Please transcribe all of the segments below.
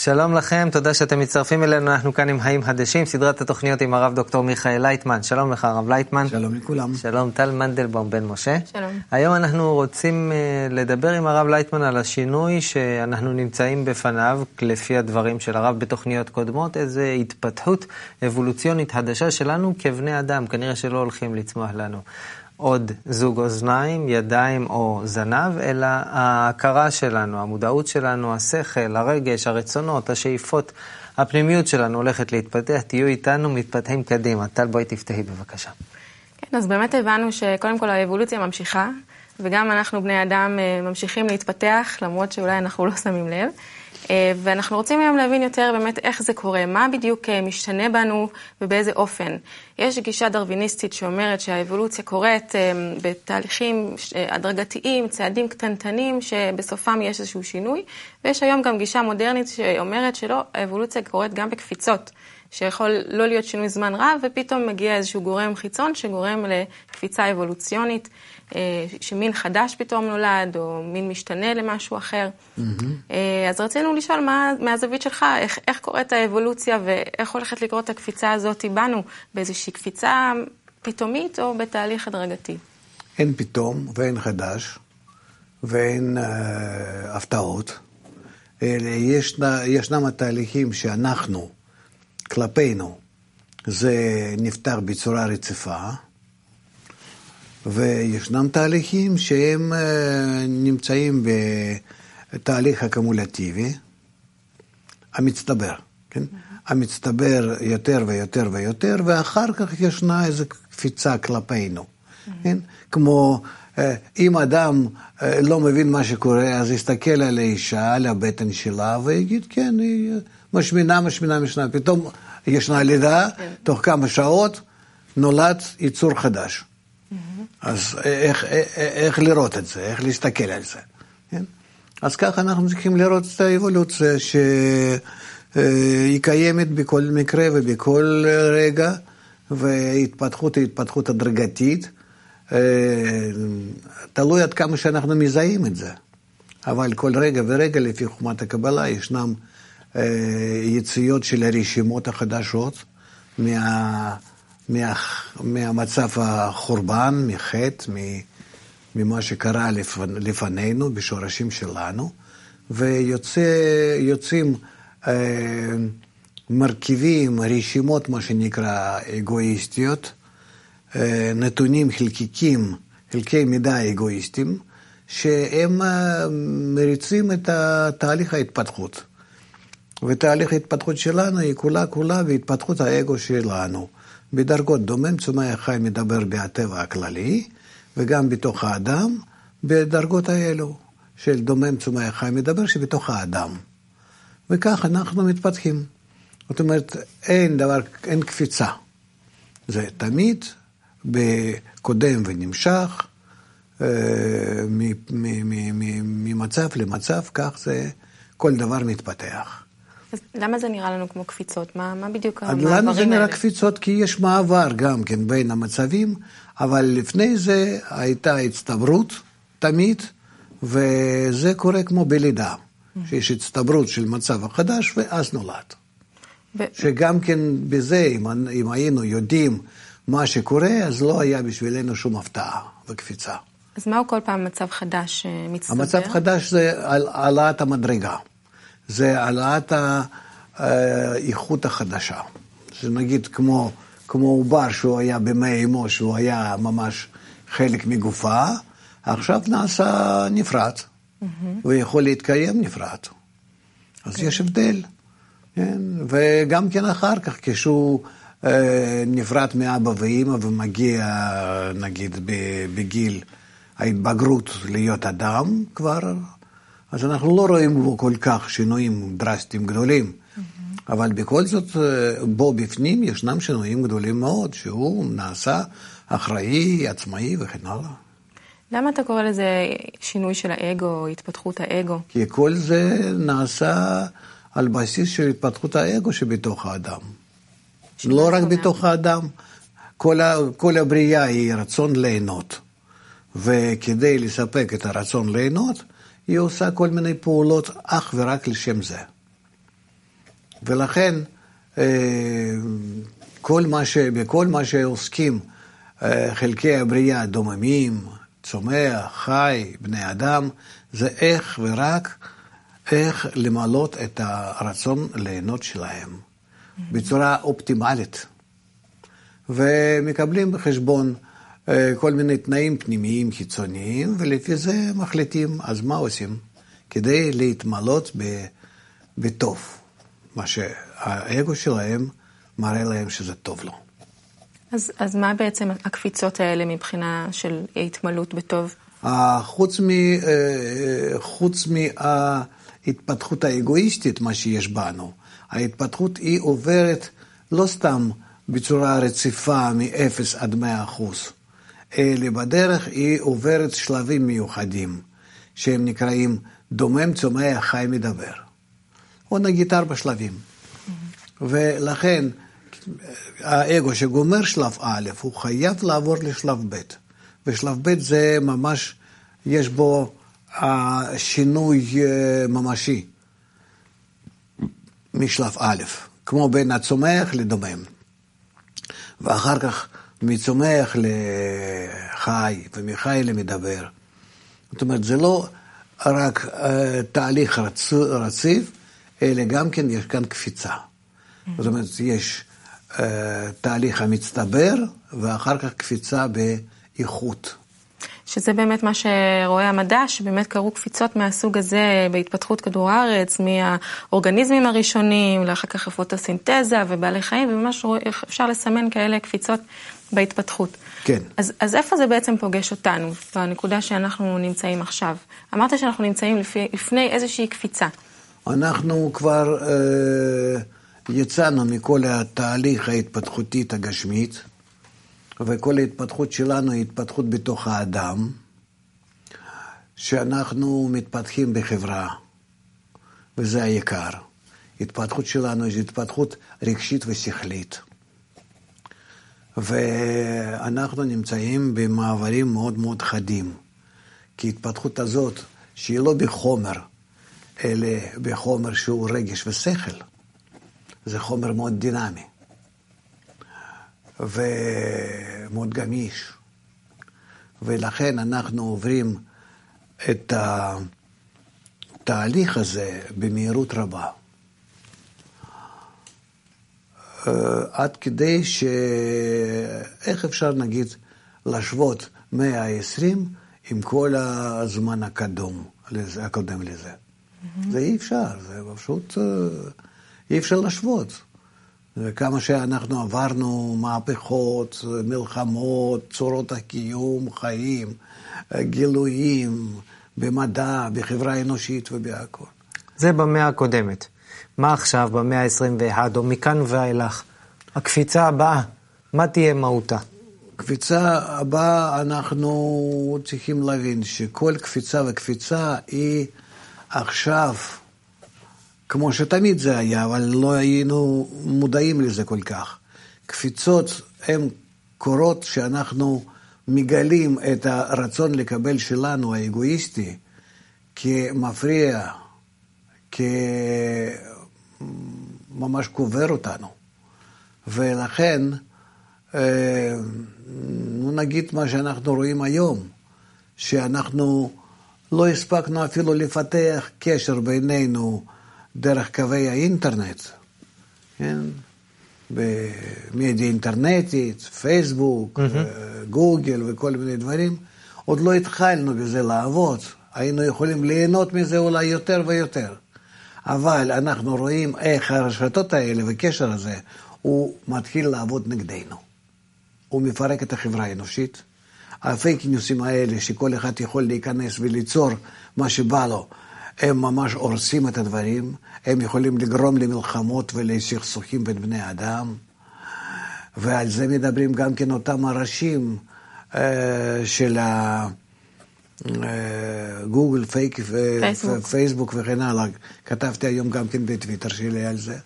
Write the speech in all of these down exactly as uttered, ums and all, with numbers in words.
שלום לכם, תודה שאתם מצטרפים אלינו, אנחנו כאן עם חיים חדשים, סדרת התוכניות עם הרב דוקטור מיכאל לייטמן. שלום לך הרב לייטמן. שלום לכולם. שלום טל מנדלבום בן משה. שלום. היום אנחנו רוצים uh, לדבר עם הרב לייטמן על השינוי שאנחנו נמצאים בפניו, לפי הדברים של הרב בתוכניות קודמות, איזו התפתחות אבולוציונית חדשה שלנו כבני אדם, כנראה שלא הולכים לצמוח לנו עוד זוג אוזניים, ידיים או זנב, אלא ההכרה שלנו, המודעות שלנו, השכל, הרגש, הרצונות, השאיפות, הפנימיות שלנו הולכת להתפתח. תהיו איתנו, מתפתחים קדימה. טל, בואי תפתחי בבקשה. כן, אז באמת הבנו שקודם כל האבולוציה ממשיכה, וגם אנחנו בני אדם ממשיכים להתפתח, למרות שאולי אנחנו לא שמים לב. ואנחנו רוצים היום להבין יותר באמת איך זה קורה, מה בדיוק משתנה בנו ובאיזה אופן. יש גישה דרוויניסטית שאומרת שהאבולוציה קורית בתהליכים הדרגתיים, צעדים קטנטנים שבסופם יש איזשהו שינוי, ויש היום גם גישה מודרנית שאומרת שלא, האבולוציה קורית גם בקפיצות, שיכול לא להיות שינוי זמן רב, ופתאום מגיע איזשהו גורם חיצון שגורם לקפיצה אבולוציונית, שמין חדש פתאום נולד, או מין משתנה למשהו אחר. Mm-hmm. אז רצינו לשאול מה, מהזווית שלך, איך, איך קורית האבולוציה, ואיך הולכת לקרות הקפיצה הזאת בנו, באיזושהי קפיצה פתאומית, או בתהליך הדרגתי? אין פתאום, ואין חדש, ואין אה, הפתעות. ישנה, ישנם התהליכים שאנחנו, כלפינו, זה נפתח בצורה רציפה, וישנם תהליכים שהם נמצאים בתהליך הקומולטיבי, המצטבר, כן? המצטבר יותר ויותר ויותר, ואחר כך ישנה איזו קפיצה כלפינו, כן? כמו אם אדם לא מבין מה שקורה, אז יסתכל על האישה, על הבטן שלה, ויגיד, כן, היא משמינה, משמינה, משמינה. פתאום ישנה לידה, תוך כמה שעות נולד יצור חדש. אז איך, איך, איך לראות את זה, איך להסתכל על זה. כן? אז ככה אנחנו צריכים לראות את האבולוציה שהיא קיימת בכל מקרה ובכל רגע, והתפתחות היא התפתחות הדרגתית, תלוי עד כמה שאנחנו מזהים את זה. אבל כל רגע ורגע לפי חוכמת הקבלה ישנם יציאות של הרשימות החדשות מה... מה, מהמצב החורבן, מחטא, ממה שקרה לפנינו, בשורשים שלנו, ויוצאים אה, מרכיבים, רשימות, מה שנקרא אגואיסטיות, אה, נתונים חלקיקים, חלקי מידע אגואיסטים, שהם אה, מריצים את תהליך ההתפתחות. ותהליך ההתפתחות שלנו היא כולה כולה בהתפתחות האגו שלנו. בדרגות דומם צומח חי מדבר בטבע הכללי, וגם בתוך האדם, בדרגות האלו של דומם צומח חי מדבר שבתוך האדם. וכך אנחנו מתפתחים. זאת אומרת, אין דבר, אין קפיצה. זה תמיד בקודם ונמשך, ממצב למצב, כך זה כל דבר מתפתח. אז למה זה נראה לנו כמו קפיצות? מה, מה בדיוק המעברים האלה? למה זה נראה קפיצות? כי יש מעבר גם כן בין המצבים, אבל לפני זה הייתה הצטברות תמיד, וזה קורה כמו בלידה, שיש הצטברות של מצב החדש, ואז נולד. ו... שגם כן בזה, אם, אם היינו יודעים מה שקורה, אז לא היה בשבילנו שום הפתעה וקפיצה. אז מהו כל פעם מצב חדש מצטבר? המצב חדש זה העלאת המדרגה. זה העלאת האיכות החדשה. שנגיד כמו, כמו עובר שהוא היה במי אמו, שהוא היה ממש חלק מגופה, עכשיו נעשה נפרד, mm-hmm. ויכול להתקיים נפרד. אז okay. יש הבדל. כן? וגם כן אחר כך, כשהוא אה, נפרד מאבא ואמא ומגיע, נגיד, בגיל ההתבגרות להיות אדם כבר, אז אנחנו לא רואים בו כל כך שינויים דרסטיים גדולים, mm-hmm. אבל בכל זאת בו בפנים ישנם שינויים גדולים מאוד, שהוא נעשה אחראי, עצמאי וכן הלאה. למה אתה קורא לזה שינוי של האגו, התפתחות האגו? כי כל זה נעשה על בסיס של התפתחות האגו שבתוך האדם. לא רק בתוך האדם, כל, ה, כל הבריאה היא רצון ליהנות, וכדי לספק את הרצון ליהנות, היא עושה כל מיני פעולות אך ורק לשם זה. ולכן, כל מה ש... בכל מה שעוסקים חלקי הבריאה, דוממים, צומח, חי, בני אדם, זה איך ורק איך למלות את הרצון ליהנות שלהם בצורה אופטימלית. ומקבלים בחשבון כל מיני תנאים פנימיים חיצוניים, ולפי זה מחליטים, אז מה עושים? כדי להתמלות בטוב, מה שהאגו שלהם מראה להם שזה טוב לו. אז, אז מה בעצם הקפיצות האלה מבחינה של התמלות בטוב? חוץ, מ, חוץ מההתפתחות האגואיסטית, מה שיש בנו, ההתפתחות היא עוברת לא סתם בצורה רציפה מ-אפס עד מאה אחוז, אלא בדרך היא עוברת שלבים מיוחדים, שהם נקראים דומם, צומח, חי, מדבר. או נגיד ארבע שלבים. Mm-hmm. ולכן, האגו שגומר שלב א', הוא חייב לעבור לשלב ב'. ושלב ב' זה ממש, יש בו שינוי ממשי משלב א', כמו בין הצומח לדומם. ואחר כך מצומח לחי, ומחי למדבר. זאת אומרת, זה לא רק תהליך רצ... רציף, אלא גם כן יש כאן קפיצה. Mm-hmm. זאת אומרת, יש uh, תהליך המצטבר, ואחר כך קפיצה באיכות. שזה באמת מה שרואה המדע, שבאמת קרו קפיצות מהסוג הזה בהתפתחות כדור הארץ, מהאורגניזמים הראשונים, לאחר כך פוטוסינתזה ובעלי חיים, וממש אפשר לסמן כאלה קפיצות בהתפתחות. כן. אז, אז איפה זה בעצם פוגש אותנו, בנקודה שאנחנו נמצאים עכשיו? אמרת שאנחנו נמצאים לפי, לפני איזושהי קפיצה. אנחנו כבר אה, יצאנו מכל התהליך ההתפתחותית הגשמית, וכל ההתפתחות שלנו היא התפתחות בתוך האדם, שאנחנו מתפתחים בחברה, וזה העיקר. התפתחות שלנו היא התפתחות רגשית ושכלית. ואנחנו נמצאים במעברים מאוד מאוד חדים, כי ההתפתחות הזאת, שהיא לא בחומר, אלא בחומר שהוא רגש ושכל, זה חומר מאוד דינמי. ומאוד גמיש. ולכן אנחנו עוברים את התהליך הזה במהירות רבה. עד כדי ש... איך אפשר נגיד להשוות מאה ועשרים עם כל הזמן הקדום, הקודם לזה? Mm-hmm. זה אי אפשר, זה פשוט אי אפשר להשוות. וכמה שאנחנו עברנו מהפכות, מלחמות, צורות הקיום, חיים, גילויים, במדע, בחברה האנושית ובהכל. זה במאה הקודמת. מה עכשיו במאה ה-עשרים ואחת, או מכאן ואילך? הקפיצה הבאה, מה תהיה מהותה? קפיצה הבאה, אנחנו צריכים להבין שכל קפיצה וקפיצה היא עכשיו, כמו שתמיד זה היה, אבל לא היינו מודעים לזה כל כך. קפיצות הן קורות שאנחנו מגלים את הרצון לקבל שלנו, האגואיסטי, כמפריע, כממש קובר אותנו. ולכן, נגיד מה שאנחנו רואים היום, שאנחנו לא הספקנו אפילו לפתח קשר בינינו, דרך קווי האינטרנט, כן? במדיה אינטרנטית, פייסבוק, mm-hmm. גוגל וכל מיני דברים, עוד לא התחלנו בזה לעבוד, היינו יכולים ליהנות מזה אולי יותר ויותר, אבל אנחנו רואים איך הרשתות האלה וקשר הזה, הוא מתחיל לעבוד נגדנו, הוא מפרק את החברה האנושית, הפייק ניוסים האלה שכל אחד יכול להיכנס וליצור מה שבא לו, הם ממש הורסים את הדברים, הם יכולים לגרום למלחמות ולסכסוכים בין בני אדם, ועל זה מדברים גם כן אותם הראשים אה, של הגוגל, פייק, פייסבוק. פייסבוק וכן הלאה. כתבתי היום גם כן בטוויטר שלי על זה,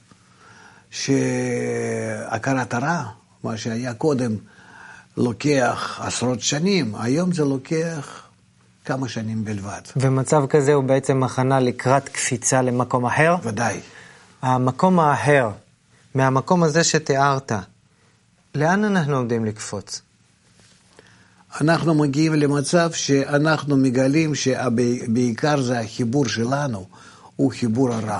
שהכרת הרע, מה שהיה קודם, לוקח עשרות שנים, היום זה לוקח כמה שנים בלבד. ומצב כזה הוא בעצם הכנה לקראת קפיצה למקום אחר? ודאי. המקום האחר, מהמקום הזה שתיארת, לאן אנחנו עומדים לקפוץ? אנחנו מגיעים למצב שאנחנו מגלים שבעיקר זה החיבור שלנו, הוא חיבור הרע.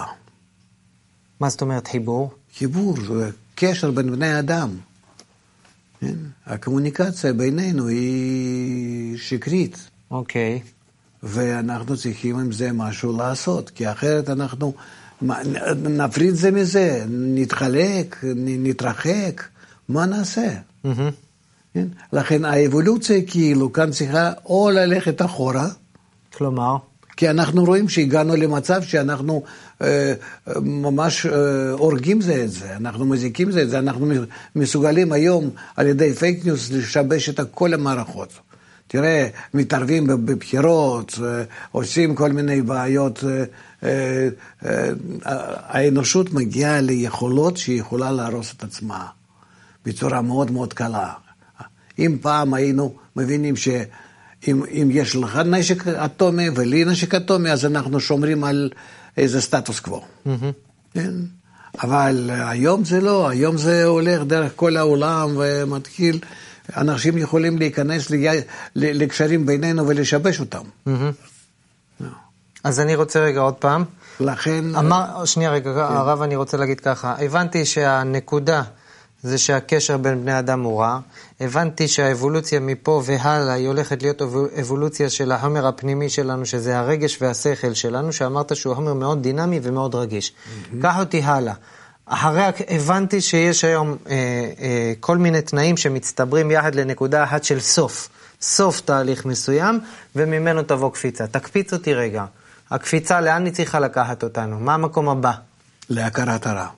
מה זאת אומרת חיבור? חיבור, זה קשר בין בני אדם. כן? הקומוניקציה בינינו היא שקרית. אוקיי. ואנחנו צריכים עם זה משהו לעשות, כי אחרת אנחנו נפריד זה מזה, נתחלק, נתרחק, מה נעשה? Mm-hmm. כן? לכן האבולוציה כאילו כאן צריכה או ללכת אחורה, כלומר? כי אנחנו רואים שהגענו למצב שאנחנו אה, ממש אה, הורגים זה את זה, אנחנו מזיקים זה את זה, אנחנו מסוגלים היום על ידי פייק ניוס לשבש את כל המערכות. תראה, מתערבים בבחירות, אה, עושים כל מיני בעיות, אה, אה, אה, האנושות מגיעה ליכולות שהיא יכולה להרוס את עצמה בצורה מאוד מאוד קלה. אם פעם היינו מבינים ש... אם, אם יש לך נשק אטומי ולי נשק אטומי, אז אנחנו שומרים על איזה סטטוס קוו. Mm-hmm. כן? אבל היום זה לא, היום זה הולך דרך כל העולם ומתחיל, אנשים יכולים להיכנס לי, לקשרים בינינו ולשבש אותם. Mm-hmm. No. אז אני רוצה רגע עוד פעם. לכן... אמר, שנייה רגע, כן. הרב, אני רוצה להגיד ככה, הבנתי שהנקודה... זה שהקשר בין בני אדם הוא רע. הבנתי שהאבולוציה מפה והלאה היא הולכת להיות אבולוציה של החומר הפנימי שלנו, שזה הרגש והשכל שלנו, שאמרת שהוא חומר מאוד דינמי ומאוד רגיש. Mm-hmm. קח אותי הלאה. אחרי הבנתי שיש היום אה, אה, כל מיני תנאים שמצטברים יחד לנקודה אחת של סוף. סוף תהליך מסוים, וממנו תבוא קפיצה. תקפיץ אותי רגע. הקפיצה, לאן היא צריכה לקחת אותנו? מה המקום הבא? להכרת הרע.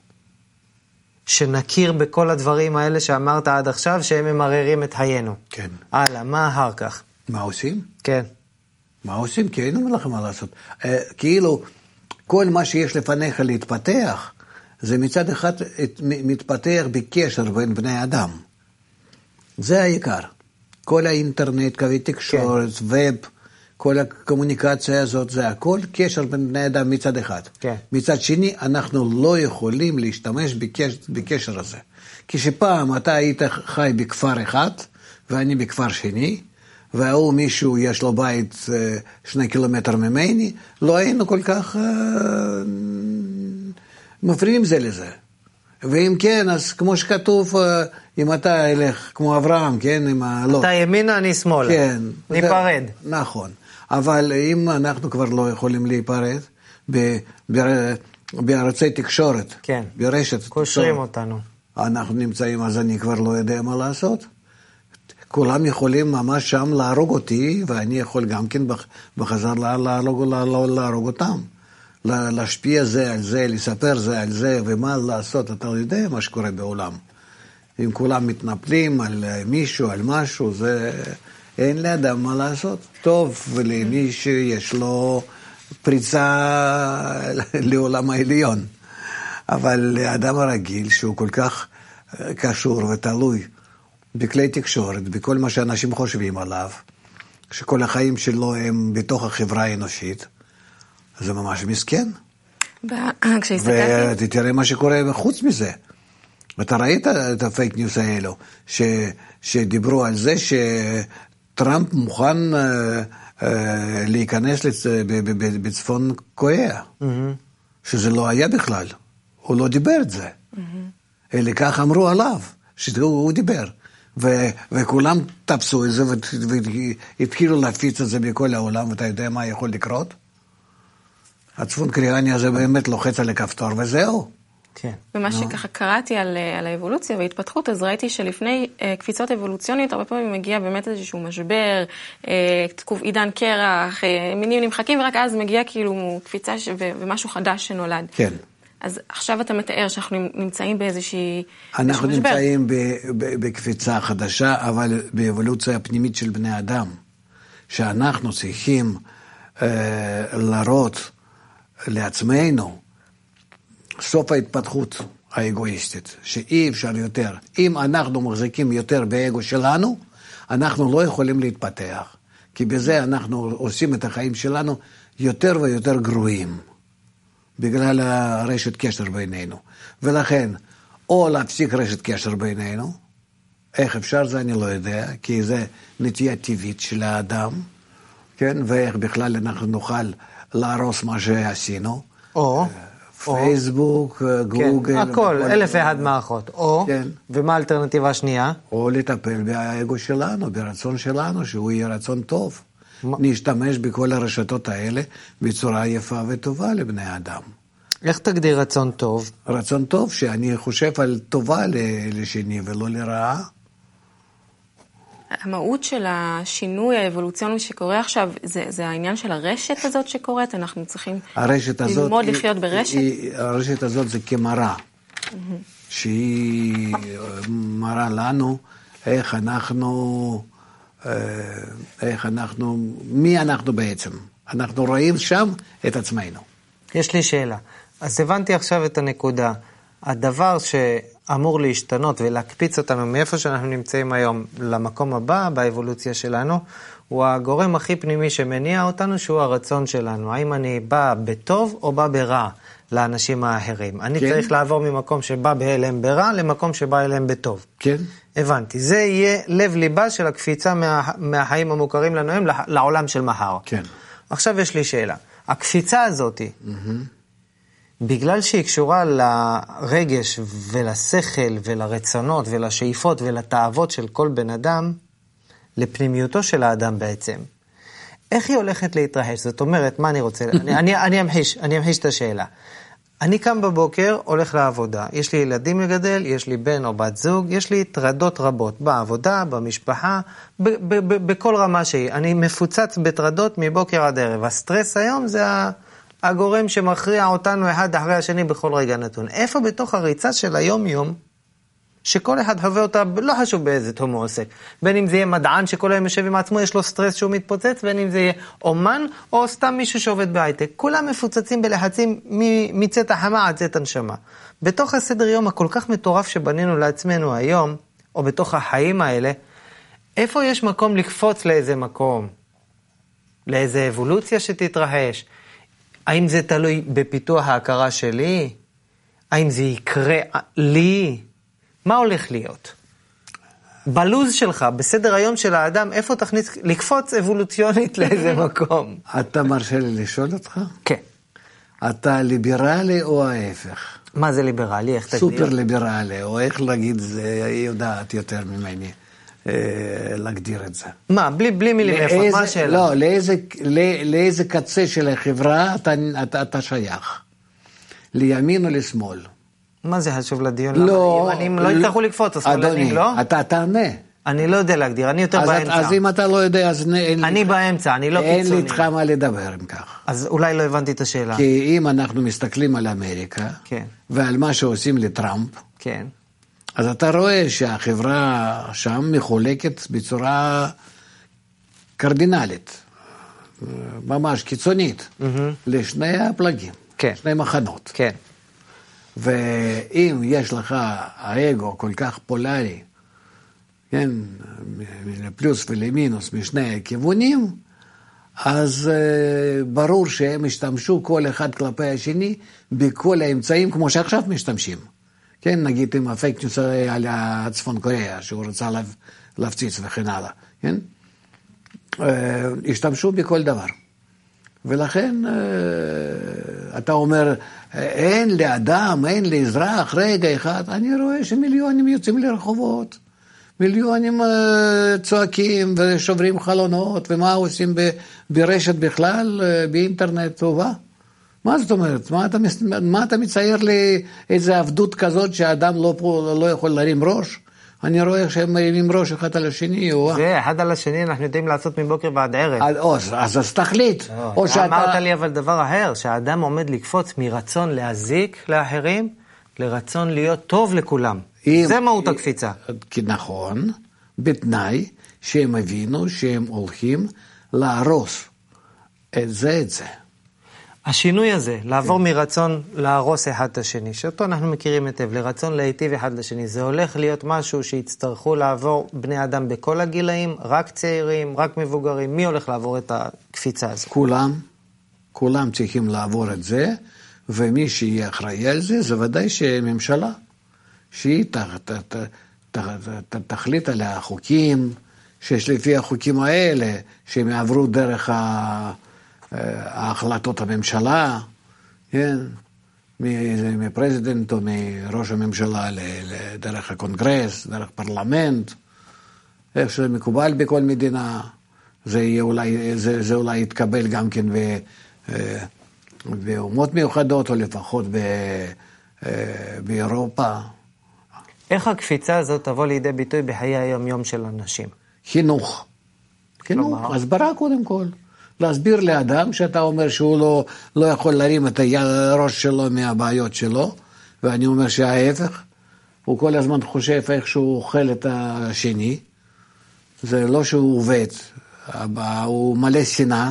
שנכיר בכל הדברים האלה שאמרת עד עכשיו, שהם ממררים את חיינו. כן. הלאה, מה אחר כך? מה עושים? כן. מה עושים? כי אין לנו לכם מה לעשות. אה, כאילו, כל מה שיש לפניך להתפתח, זה מצד אחד מתפתח בקשר בין בני אדם. זה העיקר. כל האינטרנט, קווי תקשורת, כן. ווב, כל הקומוניקציה הזאת, זה הכל קשר בין בני אדם מצד אחד. כן. מצד שני, אנחנו לא יכולים להשתמש בקשר, בקשר הזה. כשפעם אתה היית חי בכפר אחד, ואני בכפר שני, והוא מישהו יש לו בית שני קילומטר ממני, לא היינו כל כך uh, מפריעים זה לזה. ואם כן, אז כמו שכתוב, uh, אם אתה הלך כמו אברהם, כן, עם הלא. אתה ימינה, אני שמאלה. כן. ניפרד. זה, נכון. אבל אם אנחנו כבר לא יכולים להיפרד, בארצי תקשורת, כן. ברשת קושרים תקשורת, אותנו. אנחנו נמצאים, אז אני כבר לא יודע מה לעשות. כולם יכולים ממש שם להרוג אותי, ואני יכול גם כן בחזר להרוג, להרוג אותם. להשפיע זה על זה, לספר זה על זה, ומה לעשות, אתה יודע מה שקורה בעולם. אם כולם מתנפלים על מישהו, על משהו, זה... אין לאדם מה לעשות. טוב, ולמי שיש לו פריצה לעולם העליון. אבל לאדם הרגיל, שהוא כל כך קשור ותלוי בכלי תקשורת, בכל מה שאנשים חושבים עליו, שכל החיים שלו הם בתוך החברה האנושית, זה ממש מסכן. כשהסתכלתי... ותראה מה שקורה חוץ מזה. ואתה ראית את הפייק ניוס האלו, ש... שדיברו על זה ש... טראמפ מוכן אה, אה, להיכנס לצ... בצפון קוריאה, mm-hmm. שזה לא היה בכלל, הוא לא דיבר את זה, mm-hmm. אלא כך אמרו עליו, שהוא דיבר, ו... וכולם תפסו את זה והתחילו להפיץ את זה בכל העולם, ואתה יודע מה יכול לקרות? הצפון קוריאני הזה באמת לוחץ על הכפתור וזהו. כן. ומה שככה קראתי על, על האבולוציה וההתפתחות, אז ראיתי שלפני אה, קפיצות אבולוציוניות, הרבה פעמים מגיע באמת איזשהו משבר, אה, תקוף עידן קרח, אה, מינים נמחקים, ורק אז מגיע כאילו קפיצה ש, ו, ומשהו חדש שנולד. כן. אז עכשיו אתה מתאר שאנחנו נמצאים באיזושהי... אנחנו נמצאים ב, ב, בקפיצה חדשה, אבל באבולוציה הפנימית של בני אדם, שאנחנו צריכים אה, להראות לעצמנו, סוף ההתפתחות האגואיסטית, שאי אפשר יותר. אם אנחנו מחזיקים יותר באגו שלנו, אנחנו לא יכולים להתפתח. כי בזה אנחנו עושים את החיים שלנו יותר ויותר גרועים. בגלל הרשת קשר בינינו. ולכן, או להפסיק רשת קשר בינינו, איך אפשר זה אני לא יודע, כי זה נטייה טבעית של האדם, כן? ואיך בכלל אנחנו נוכל להרוס מה שעשינו. או... פייסבוק, גוגל. כן, הכל, אלף ואחד מערכות. או, כן. ומה האלטרנטיבה השנייה? או לטפל באגו שלנו, ברצון שלנו, שהוא יהיה רצון טוב. נשתמש בכל הרשתות האלה בצורה יפה וטובה לבני אדם. איך תגדיר רצון טוב? רצון טוב שאני חושב על טובה לשני ולא לרעה. המהות של השינוי האבולוציוני שקורה עכשיו, זה, זה העניין של הרשת הזאת שקורית, אנחנו צריכים ללמוד היא, לחיות ברשת. היא, הרשת הזאת זה כמראה, mm-hmm. שהיא מראה לנו איך אנחנו, איך אנחנו, מי אנחנו בעצם. אנחנו רואים שם את עצמנו. יש לי שאלה. אז הבנתי עכשיו את הנקודה. הדבר שאמור להשתנות ולהקפיץ אותנו מאיפה שאנחנו נמצאים היום למקום הבא באבולוציה שלנו, הוא הגורם הכי פנימי שמניע אותנו, שהוא הרצון שלנו. האם אני בא בטוב או בא ברע לאנשים האחרים? אני כן. צריך לעבור ממקום שבא אליהם ברע למקום שבא אליהם בטוב. כן. הבנתי. זה יהיה לב ליבה של הקפיצה מה, מהחיים המוכרים לנו היום לעולם של מחר. כן. עכשיו יש לי שאלה. הקפיצה הזאת, mm-hmm. בגלל שהיא קשורה לרגש ולשכל ולרצונות ולשאיפות ולתאוות של כל בן אדם, לפנימיותו של האדם בעצם, איך היא הולכת להתרחש? זאת אומרת, מה אני רוצה? אני, אני, אני אמחיש, אני אמחיש את השאלה. אני קם בבוקר, הולך לעבודה. יש לי ילדים לגדל, יש לי בן או בת זוג, יש לי טרדות רבות בעבודה, במשפחה, ב- ב- ב- בכל רמה שהיא. אני מפוצץ בטרדות מבוקר עד ערב. הסטרס היום זה הגורם שמכריע אותנו אחד אחרי השני בכל רגע נתון. איפה בתוך הריצה של היום-יום, שכל אחד חווה אותה, לא חשוב באיזה תחום הוא עוסק. בין אם זה יהיה מדען שכל היום יושב עם עצמו, יש לו סטרס שהוא מתפוצץ, בין אם זה יהיה אומן, או סתם מישהו שעובד בהייטק. כולם מפוצצים בלחצים מצאת החמה עד צאת הנשמה. בתוך הסדר יום הכל כך מטורף שבנינו לעצמנו היום, או בתוך החיים האלה, איפה יש מקום לקפוץ לאיזה מקום? לאיזה אבולוציה שתתרחש? האם זה תלוי בפיתוח ההכרה שלי? האם זה יקרה לי? מה הולך להיות? בלוז שלך, בסדר היום של האדם, איפה תכניס, לקפוץ אבולוציונית לאיזה מקום? אתה מרשה לי לשאול אותך? כן. אתה ליברלי או ההפך? מה זה ליברלי? איך תגדיר? סופר ליברלי, או איך להגיד, זה יודעת יותר ממני להגדיר את זה. מה? בלי, בלי מילים איפה? מה השאלה? לא, לאיזה, לא, לאיזה קצה של החברה אתה, אתה, אתה שייך? לימין או לשמאל? מה זה חשוב לדיון? לא. אם לא יצטרכו לקפוץ, אז שמאלנים, לא? אתה תענה. אני לא יודע להגדיר, אני יותר באמצע. אז אם אתה לא יודע, אז אני באמצע, אני לא קיצוני. אין לי איתך מה לדבר עם כך. אז אולי לא הבנתי את השאלה. כי אם אנחנו מסתכלים על אמריקה, ועל מה שעושים לטראמפ, כן. אז אתה רואה שהחברה שם מחולקת בצורה קרדינלית, ממש קיצונית, לשני הפלגים, שני מחנות. כן. ואם יש לך האגו כל כך פולרי, כן, לפלוס ולמינוס משני הכיוונים, אז uh, ברור שהם השתמשו כל אחד כלפי השני בכל האמצעים כמו שעכשיו משתמשים. כן, נגיד עם הפייק ניוס על הצפון קוריאה, שהוא רצה להפציץ וכן הלאה, כן? Uh, השתמשו בכל דבר. ולכן uh, אתה אומר, אין לאדם, אין לאזרח, רגע אחד, אני רואה שמיליונים יוצאים לרחובות, מיליונים uh, צועקים ושוברים חלונות, ומה עושים ב, ברשת בכלל, uh, באינטרנט טובה? מה זאת אומרת? מה אתה, מה אתה מצייר לי איזו עבדות כזאת שהאדם לא, לא יכול להרים ראש? אני רואה שהם מרימים ראש אחד על השני. זה, אחד על השני אנחנו יודעים לעשות מבוקר ועד ערב. אז, אז, אז תחליט. לא, או שאתה... אמרת לי אבל דבר אחר, שהאדם עומד לקפוץ מרצון להזיק לאחרים, לרצון להיות טוב לכולם. אם, זה מהות הקפיצה. נכון, בתנאי שהם הבינו שהם הולכים להרוס את זה את זה. השינוי הזה, לעבור מרצון להרוס אחד את השני, שאותו אנחנו מכירים היטב, לרצון להיטיב אחד לשני, זה הולך להיות משהו שיצטרכו לעבור בני אדם בכל הגילאים, רק צעירים, רק מבוגרים, מי הולך לעבור את הקפיצה הזאת? כולם, כולם צריכים לעבור את זה, ומי שיהיה אחראי על זה, זה ודאי שממשלה, שהיא תחליט על החוקים, שיש לפי החוקים האלה, שהם יעברו דרך ההחלטות הממשלה, כן? מפרזידנט או מראש הממשלה דרך הקונגרס, דרך פרלמנט, איך שזה מקובל בכל מדינה, זה, אולי, זה, זה אולי יתקבל גם כן ב, באומות מיוחדות, או לפחות ב, באירופה. איך הקפיצה הזאת תבוא לידי ביטוי בחיי היום-יום של אנשים? חינוך. חינוך, הסברה קודם כל. להסביר לאדם שאתה אומר שהוא לא, לא יכול להרים את הראש שלו מהבעיות שלו, ואני אומר שההפך, הוא כל הזמן חושב איך שהוא אוכל את השני, זה לא שהוא עובד, הוא מלא שנאה,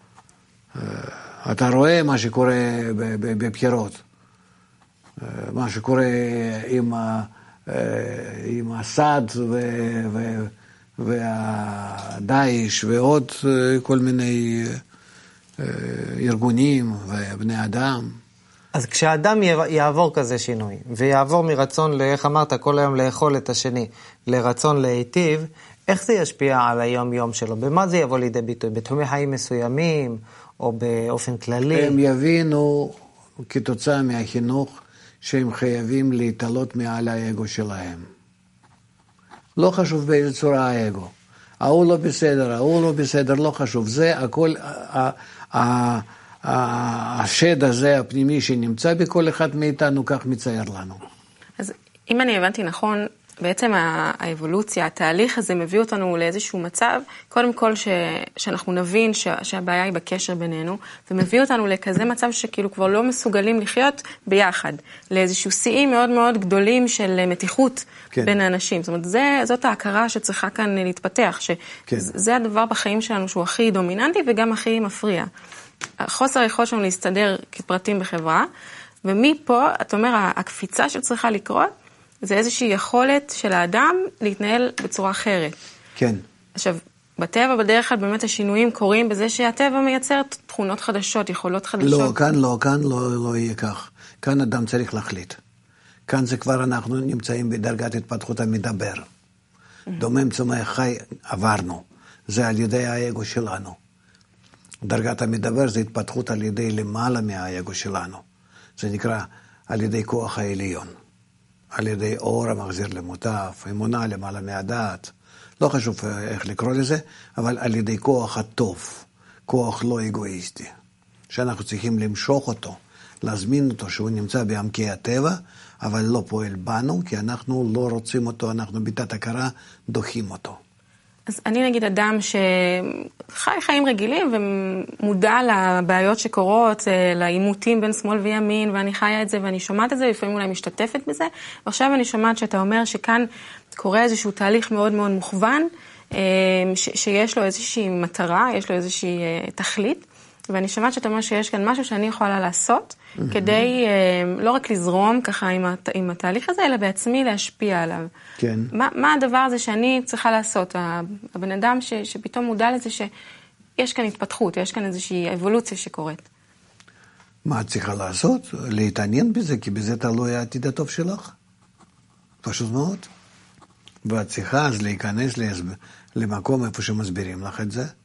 אתה רואה מה שקורה בבחירות, מה שקורה עם, עם הסד ו... ו והדאעש ועוד כל מיני ארגונים ובני אדם. אז כשאדם יעבור כזה שינוי, ויעבור מרצון, איך אמרת, כל היום לאכול את השני, לרצון להיטיב, איך זה ישפיע על היום-יום שלו? במה זה יבוא לידי ביטוי? בתחומי חיים מסוימים, או באופן כללי? הם יבינו כתוצאה מהחינוך, שהם חייבים להתעלות מעל האגו שלהם. לא חשוב באיזה צורה האגו. ההוא לא בסדר, ההוא לא בסדר, לא חשוב. זה הכל, השד הזה הפנימי שנמצא בכל אחד מאיתנו, כך מצייר לנו. אז אם אני הבנתי נכון, בעצם האבולוציה, התהליך הזה מביא אותנו לאיזשהו מצב, קודם כל ש, שאנחנו נבין ש, שהבעיה היא בקשר בינינו, ומביא אותנו לכזה מצב שכאילו כבר לא מסוגלים לחיות ביחד, לאיזשהו שיאים מאוד מאוד גדולים של מתיחות כן. בין האנשים. זאת אומרת, זה, זאת ההכרה שצריכה כאן להתפתח, שזה כן. הדבר בחיים שלנו שהוא הכי דומיננטי וגם הכי מפריע. החוסר היכולת שלנו להסתדר כפרטים בחברה, ומפה, את אומר, הקפיצה שצריכה לקרות, זה איזושהי יכולת של האדם להתנהל בצורה אחרת. כן. עכשיו, בטבע בדרך כלל באמת השינויים קורים בזה שהטבע מייצר תכונות חדשות, יכולות חדשות. לא, כאן לא, כאן לא, לא יהיה כך. כאן אדם צריך להחליט. כאן זה כבר אנחנו נמצאים בדרגת התפתחות המדבר. Mm-hmm. דומם צומח חי עברנו. זה על ידי האגו שלנו. דרגת המדבר זה התפתחות על ידי למעלה מהאגו שלנו. זה נקרא על ידי כוח העליון. על ידי אור המחזיר למוטף, אמונה למעלה מהדעת, לא חשוב איך לקרוא לזה, אבל על ידי כוח הטוב, כוח לא אגואיסטי, שאנחנו צריכים למשוך אותו, להזמין אותו שהוא נמצא בעמקי הטבע, אבל לא פועל בנו, כי אנחנו לא רוצים אותו, אנחנו בתת הכרה דוחים אותו. אז אני נגיד אדם שחי חיים רגילים ומודע לבעיות שקורות, לעימותים בין שמאל וימין, ואני חיה את זה ואני שומעת את זה, לפעמים אולי משתתפת בזה, ועכשיו אני שומעת שאתה אומר שכאן קורה איזשהו תהליך מאוד מאוד מוכוון, שיש לו איזושהי מטרה, יש לו איזושהי תכלית, ואני שומעת שאתה אומר שיש כאן משהו שאני יכולה לעשות, mm-hmm. כדי לא רק לזרום ככה עם, הת... עם התהליך הזה, אלא בעצמי להשפיע עליו. כן. מה, מה הדבר הזה שאני צריכה לעשות? הבן אדם ש... שפתאום מודע לזה שיש כאן התפתחות, יש כאן איזושהי אבולוציה שקורית. מה את צריכה לעשות? להתעניין בזה, כי בזה תלוי העתיד הטוב שלך. פשוט מאוד. ואת צריכה אז להיכנס להסב... למקום איפה שמסבירים לך את זה.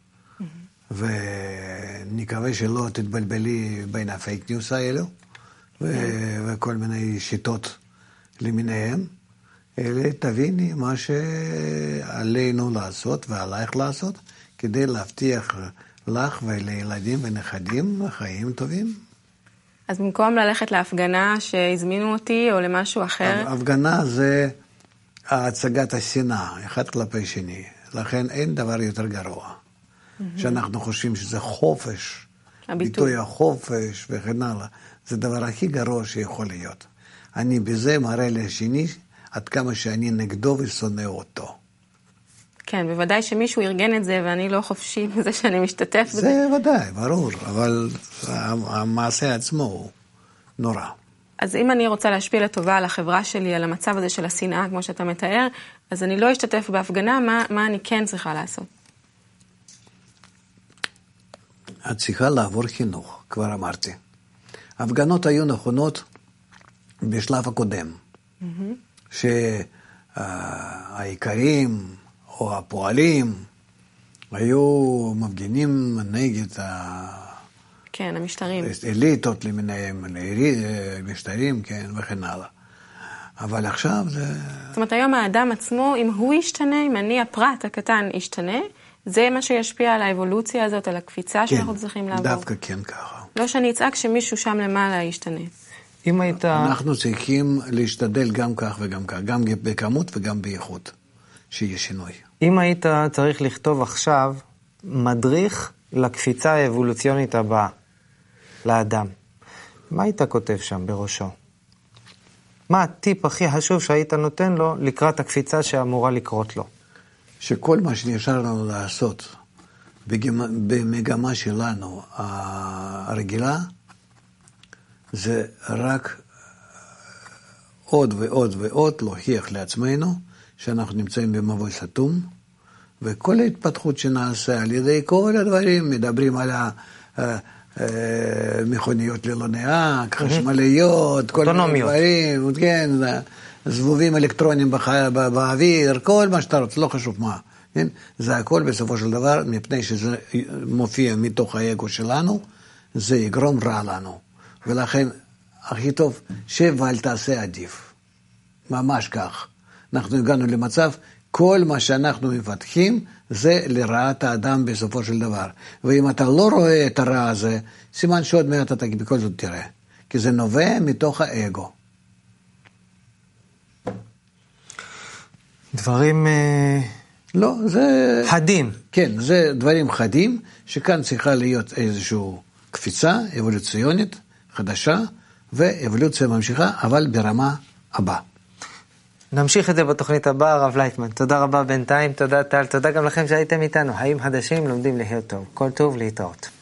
ונקווה שלא תתבלבלי בין הפייק ניוס האלו, וכל מיני שיטות למיניהם, אלא תביני מה שעלינו לעשות ועלייך לעשות, כדי להבטיח לך ולילדים ונכדים חיים טובים. אז במקום ללכת להפגנה שהזמינו אותי או למשהו אחר? הפגנה זה הצגת השנאה, אחד כלפי שני, לכן אין דבר יותר גרוע. שאנחנו חושבים שזה חופש, ביטוי החופש וכן הלאה. זה דבר הכי גרוע שיכול להיות. אני בזה מראה לשני עד כמה שאני נגדו ושונא אותו. כן, בוודאי שמישהו ארגן את זה ואני לא חופשי בזה שאני משתתף בזה. זה ודאי, ברור, אבל המעשה עצמו הוא נורא. אז אם אני רוצה להשפיע לטובה על החברה שלי, על המצב הזה של השנאה, כמו שאתה מתאר, אז אני לא אשתתף בהפגנה, מה, מה אני כן צריכה לעשות? את צריכה לעבור חינוך, כבר אמרתי. ההפגנות היו נכונות בשלב הקודם, mm-hmm. שהעיקרים או הפועלים היו מפגינים נגד כן, המשטרים. אליטות למיניהם, משטרים, כן, וכן הלאה. אבל עכשיו זה... זאת אומרת, היום האדם עצמו, אם הוא ישתנה, אם אני הפרט הקטן ישתנה, זה מה שישפיע על האבולוציה הזאת, על הקפיצה שאנחנו צריכים לעבור. כן, דווקא כן ככה. לא שאני אצעק שמישהו שם למעלה ישתנה. אם היית... אנחנו צריכים להשתדל גם כך וגם כך, גם בכמות וגם באיכות, שיהיה שינוי. אם היית צריך לכתוב עכשיו מדריך לקפיצה האבולוציונית הבאה, לאדם, מה היית כותב שם בראשו? מה הטיפ הכי חשוב שהיית נותן לו לקראת הקפיצה שאמורה לקרות לו? שכל מה שנשאר לנו לעשות במגמה שלנו הרגילה, זה רק עוד ועוד ועוד להוכיח לעצמנו שאנחנו נמצאים במבוי סתום, וכל ההתפתחות שנעשה על ידי כל הדברים, מדברים על המכוניות ללא נהג, חשמליות, כל הדברים, כן, זבובים אלקטרונים באוויר, כל מה שאתה רוצה, לא חשוב מה. כן? זה הכל בסופו של דבר, מפני שזה מופיע מתוך האגו שלנו, זה יגרום רע לנו. ולכן, הכי טוב, שב ואל תעשה עדיף. ממש כך. אנחנו הגענו למצב, כל מה שאנחנו מפתחים, זה לרעת האדם בסופו של דבר. ואם אתה לא רואה את הרע הזה, סימן שעוד מעט אתה בכל זאת תראה. כי זה נובע מתוך האגו. דברים... לא, זה... חדים. כן, זה דברים חדים, שכאן צריכה להיות איזושהי קפיצה אבולוציונית חדשה, ואבולוציה ממשיכה, אבל ברמה הבאה. נמשיך את זה בתוכנית הבאה, הרב לייטמן. תודה רבה בינתיים, תודה טל, תודה גם לכם שהייתם איתנו. חיים חדשים, לומדים להיות טוב. כל טוב, להתראות.